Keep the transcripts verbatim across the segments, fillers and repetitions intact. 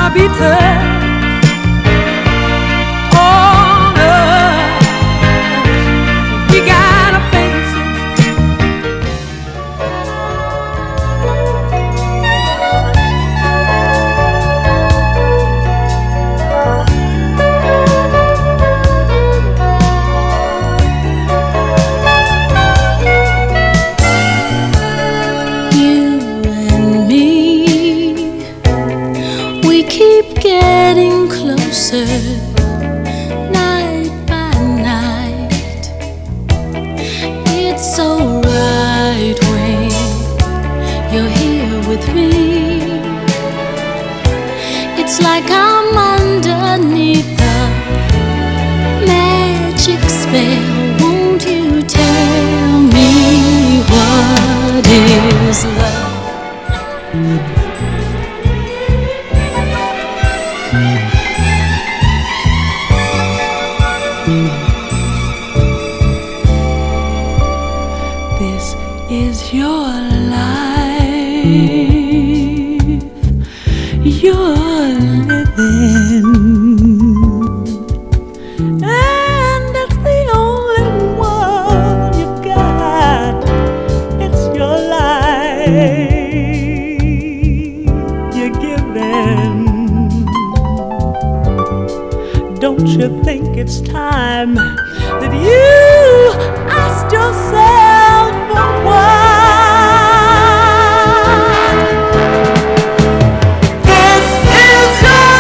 be tough on us. We gotta face it. You and me, we keep getting closer, night by night. It's so right when you're here with me. It's like I'm underneath the magic spell. Won't you tell me what is love? This is your life, you're living, and that's the only one you got. It's your life you're giving. Don't you think it's time that you asked yourself a why? This is your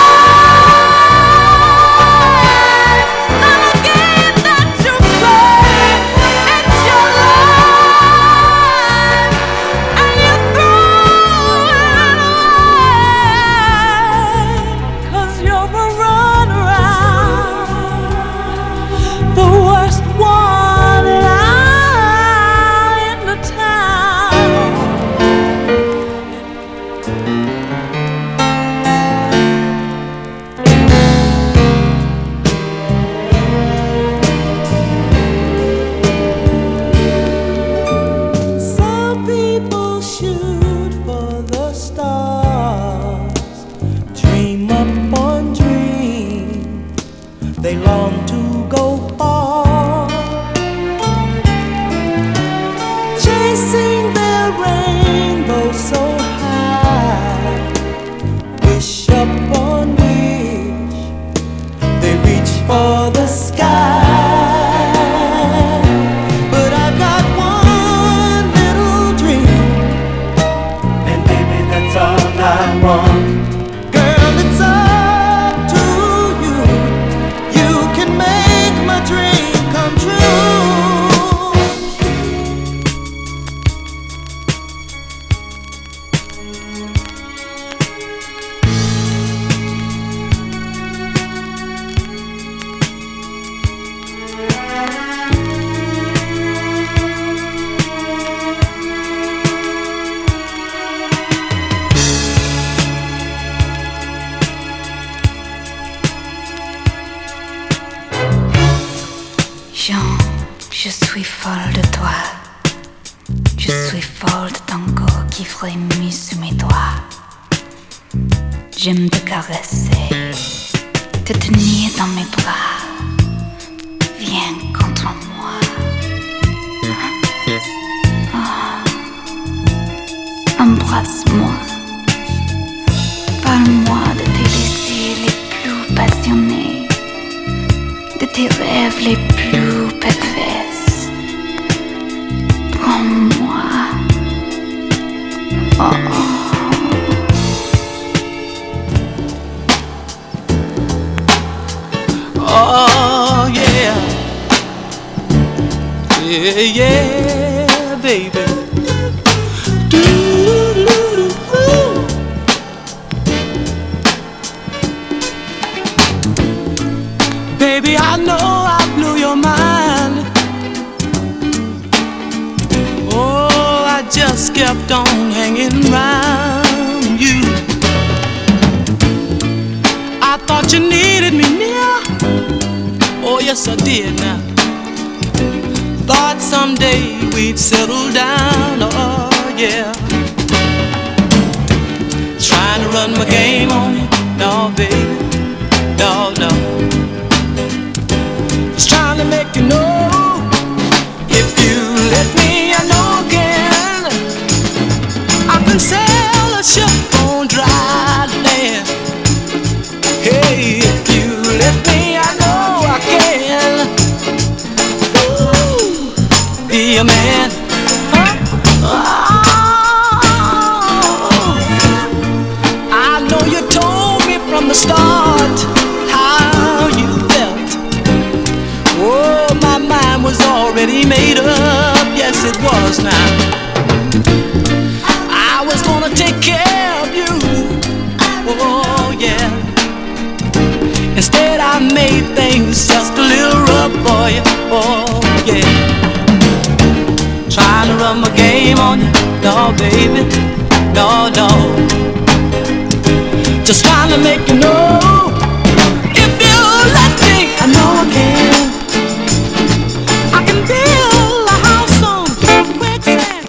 life, not a game that you play. It's your life, and you throw it away, 'cause you're a runaround, the worst one in the town. Some people shoot for the stars, dream upon dreams, they long to go far, chasing their rainbow so high, wish upon wish, they reach for the sky. But I've got one little dream, and baby, that's all I want. Girl, it's up to you. You can make my dream come true. Jean, je suis folle de toi. Je suis folle de ton corps qui frémit sous mes doigts. J'aime te caresser, te tenir dans mes bras. Viens contre moi. Oh. Embrasse-moi. Parle-moi de tes désirs les plus passionnés, de tes rêves les plus pervers. Prends-moi. Oh, oh. Oh yeah, yeah, yeah, baby. Doo-doo-doo-doo. Baby, I know I blew your mind. Oh, I just kept on hanging round you. I thought you needed me near. Oh yes, I did now. Thought someday we'd settle down, oh yeah. Trying to run my game on you, and sail a ship on dry land. Hey, if you let me, I know I can. Ooh, be a man. Oh, I know you told me from the start how you felt. Oh, my mind was already made up. Yes, it was now. I was gonna take care of you. Oh, yeah. Instead, I made things just a little rough for you. Oh, yeah. Trying to run my game on you. No, baby. No, no. Just trying to make you know. If you let me, I know I can. I can build a house on quicksand.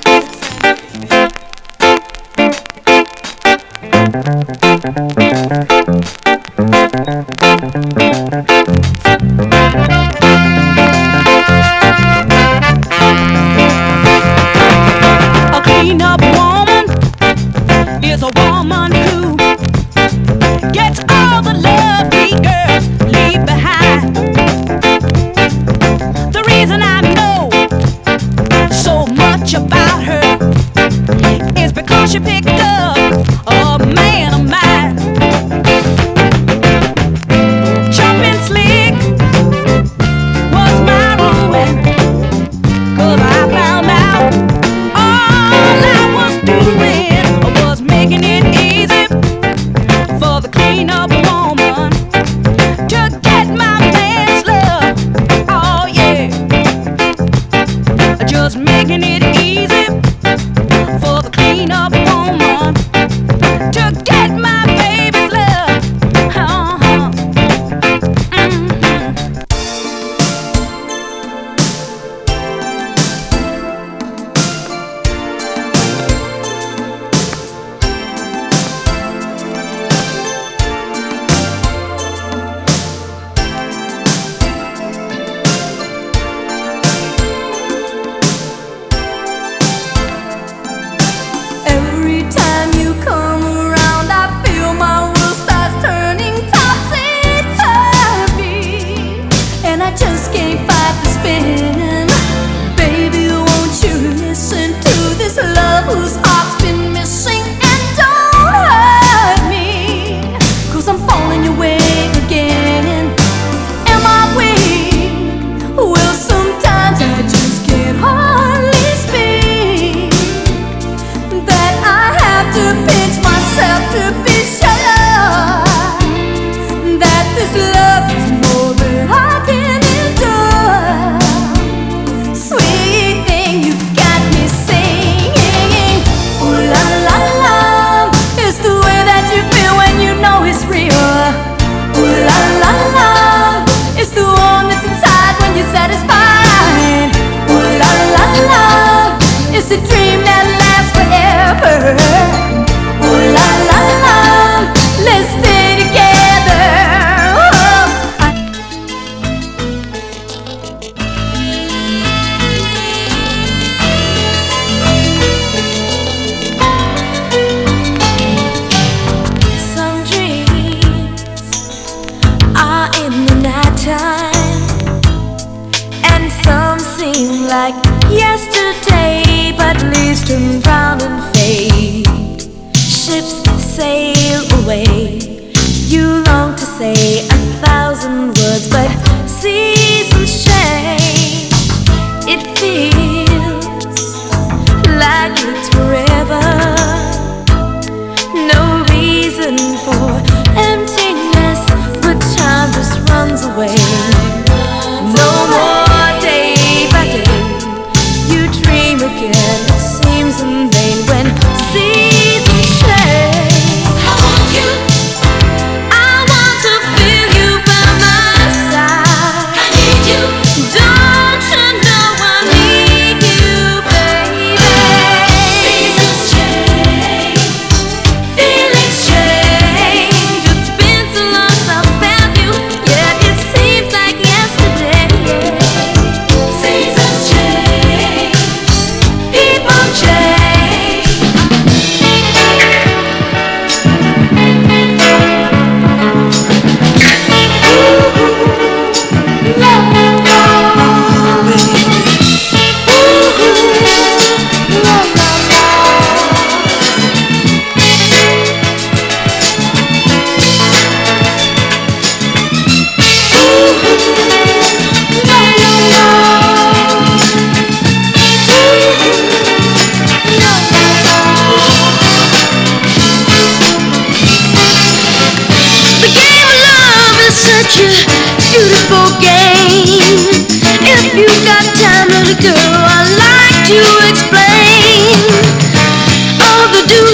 A clean-up woman is a woman who gets all the love we girls leave behind. The reason I know so much about her is because she picked up a man of mine. Jumping slick was my ruin, 'cause I found out all I was doing was making it easy for the clean-up woman to get my man's love. Oh yeah, just making it easy for the clean-up woman to get my baby's love. Uh-huh. Mm-hmm. Every time you come around, I feel my world starts turning topsy-turvy, and I just can't fight the spin. Baby, won't you listen to this love whose heart's been missing, and don't hurt me, 'cause I'm falling your way again. Am I weak? Well, sometimes I just can't hardly speak, that I have to pinch myself to be sure that this love is more than I can endure. Sweet thing, you got me singing. Ooh la la la, it's the way that you feel when you know it's real. Ooh la la la, it's the one that's inside when you're satisfied. Ooh la la la, it's a dream that lasts forever. Ooh la la la, let's stay together. Oh, I Some dreams are in the nighttime, and some seem like yesterday, but leaves turn round and fade.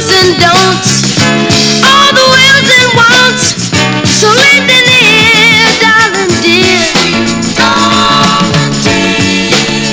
do's and don'ts, all the wills and wants. So lend an ear, darling dear. Darling dear.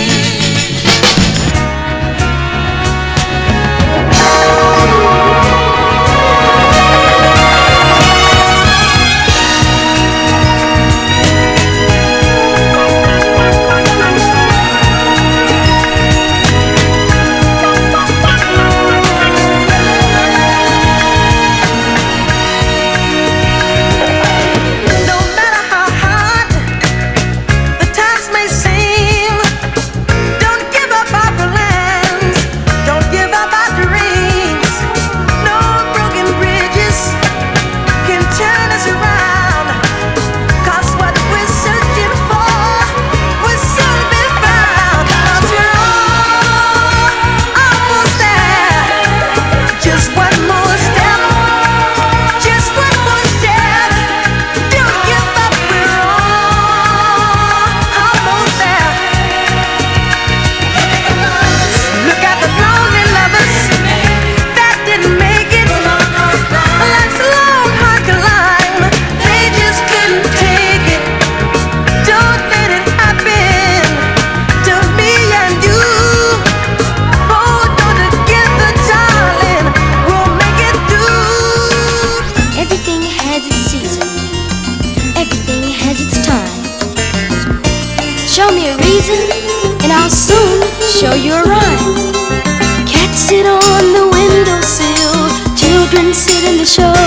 Show me a reason, and I'll soon show you a rhyme. Cats sit on the windowsill, children sit in the show.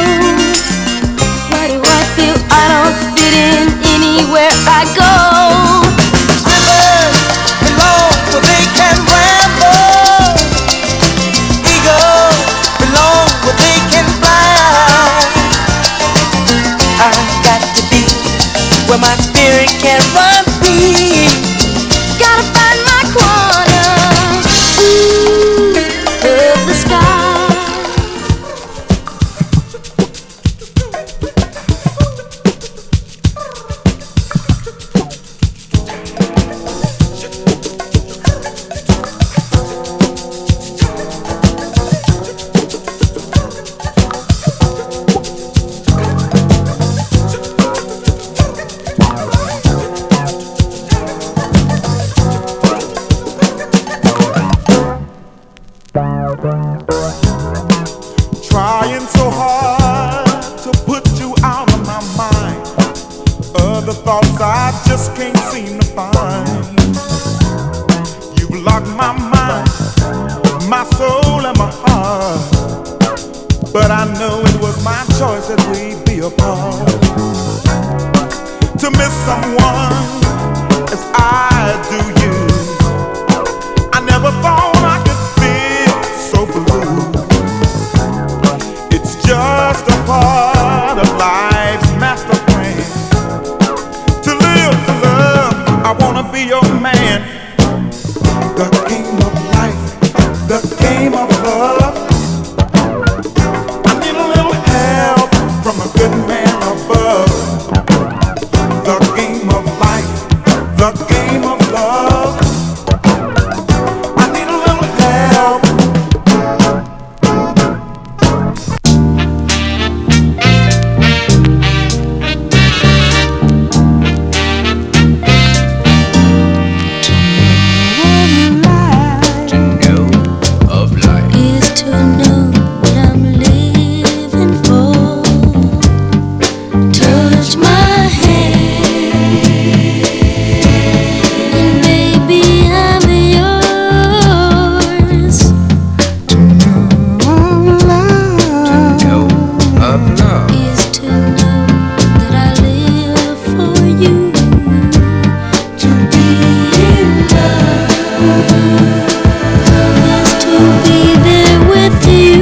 Why do I feel I don't fit in anywhere I go? Rivers belong where they can ramble. Eagles belong where they can fly. I've got to be where my spirit can run free. Gotta find my corner, ooh, of the sky. Trying so hard to put you out of my mind. Other thoughts I just can't seem to find. You've locked my mind, my soul and my heart. But I know it was my choice that we'd be apart. To miss someone as I do you, I never thought I could feel so blue. It's just a part of life's master plan. To live, to love, I wanna be your man. The game of life, the game of love. I need a little help from a good man above. The game of life, the game of love. I need a little help. Is to know what I'm living for. Touch my hand, and baby I'm yours. To know of love is to know that I live for you. To be in love is to be there with you.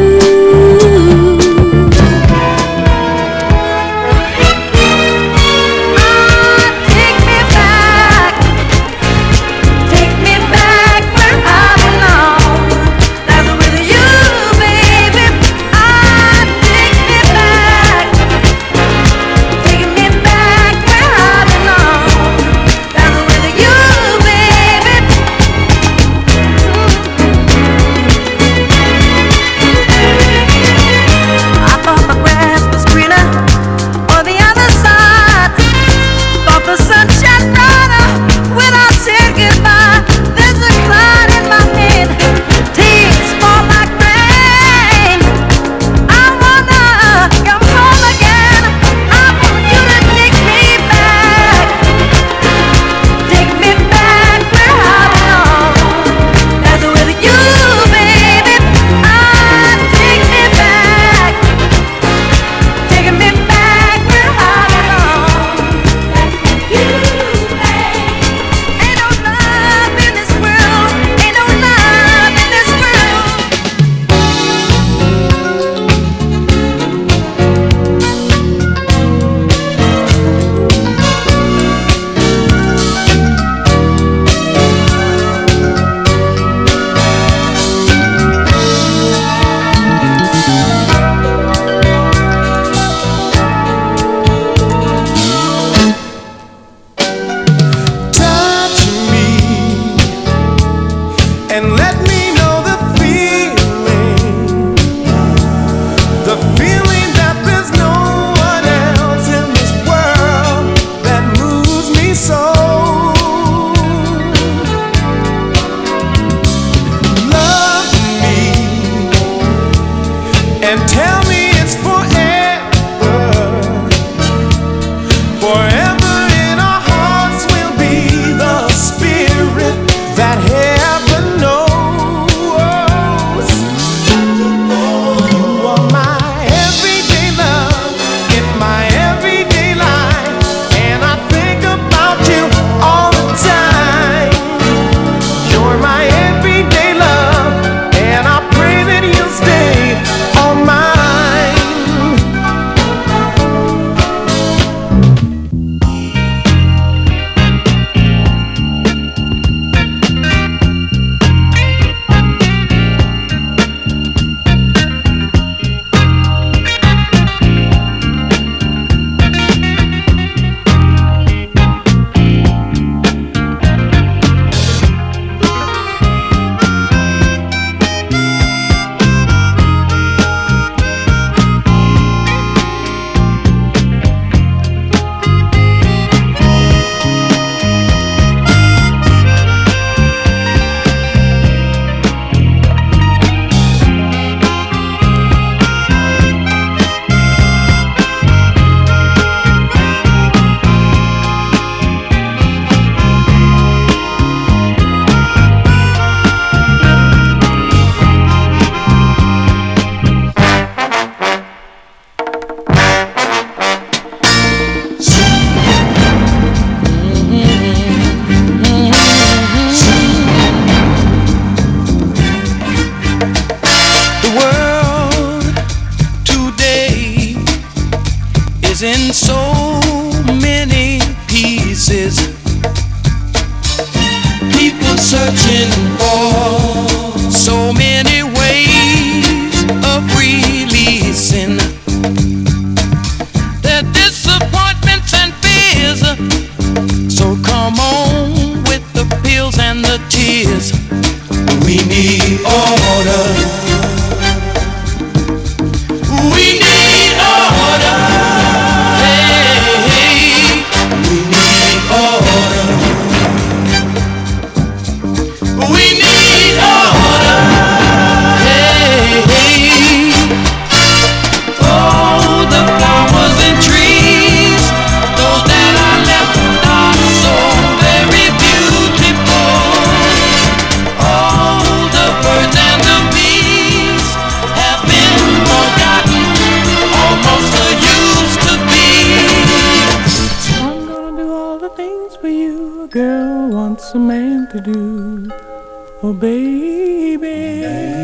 what's a man to do? Oh, baby.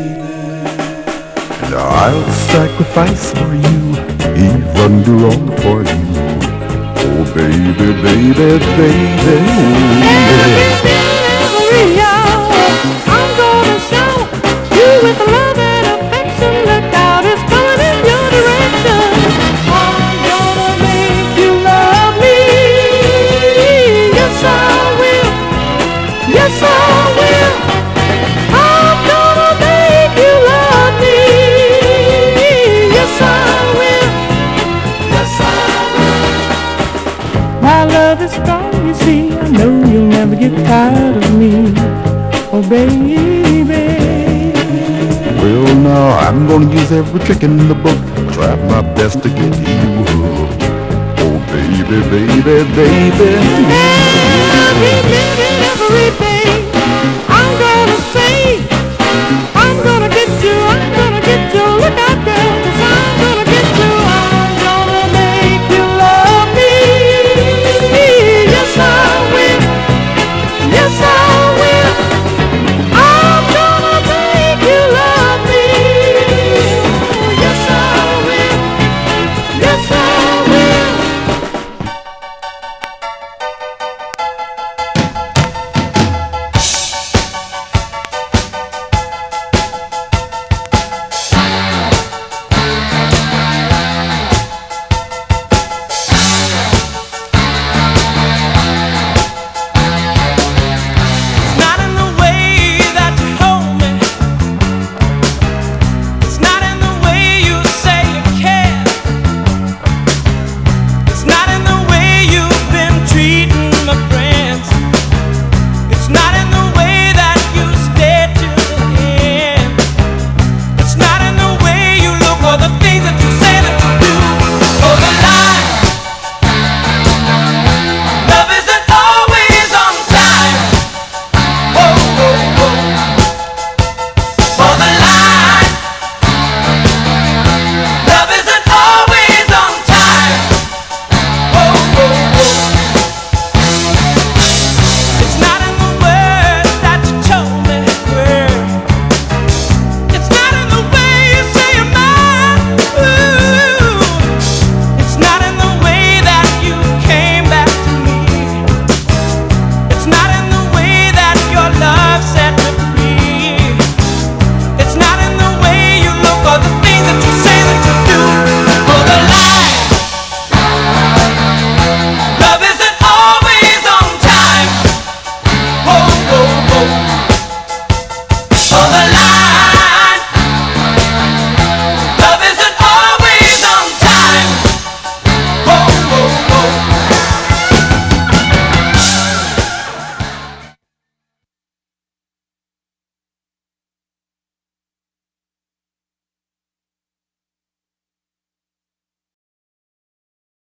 And I'll sacrifice for you, even do wrong for you. Oh, baby, baby, baby. Oh, yeah. Every hour I'm gonna show you with love and affection. Look out, it's coming in your direction. I'm gonna make you love me. Yes, I will. Yes, I will. I'm gonna make you love me. Yes, I will. Yes, I will. My love is strong, you see. I know you'll never get tired of me. Oh, baby. Well, now I'm gonna use every trick in the book, try my best to get you hooked. Oh, baby, baby, baby. Every minute, every day.